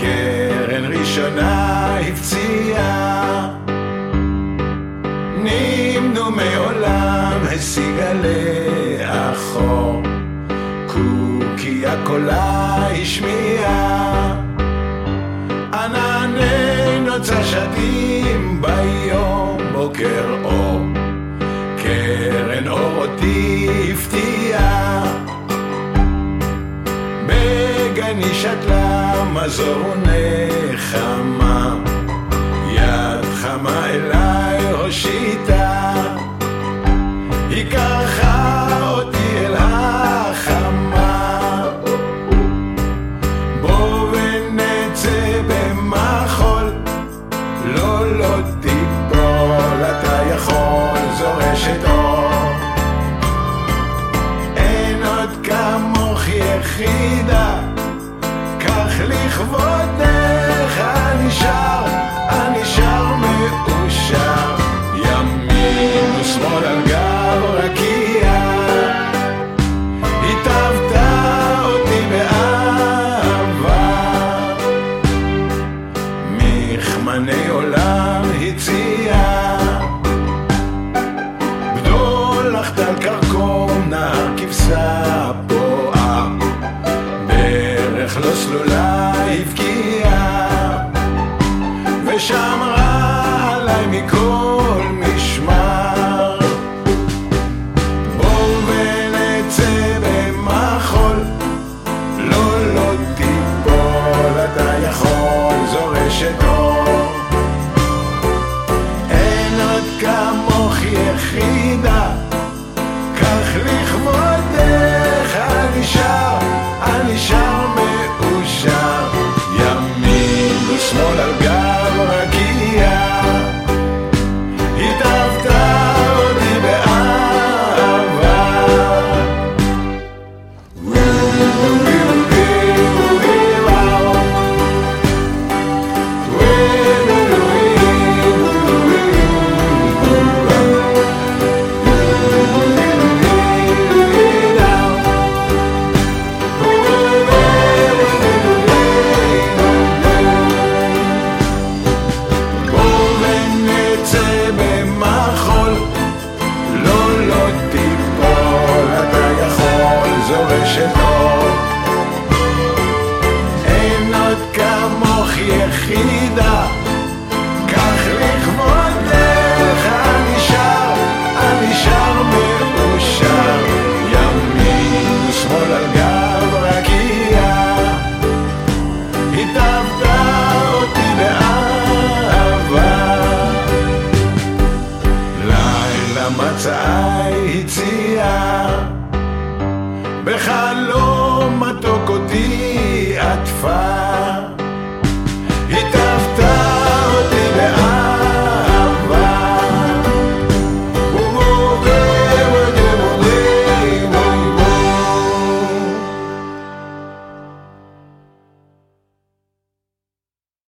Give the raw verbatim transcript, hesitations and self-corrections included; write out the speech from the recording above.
קרן ראשונה הפציעה, נמנו מעולם השיגה לאחור, קוקיה קולה השמיעה, ענני נוצה שדים ביום בוקר אור, קרן אור אותי הפתיעה, בגני שתלה מזור ונחמה, יד חמה אליי הושיטה, היא קרחה אותי אל החמה, בוא ונצא במחול, לא לא תיפול, אתה יכול, זורשת אור, אין עוד כמוך יחידה, כך לכבודך נשאר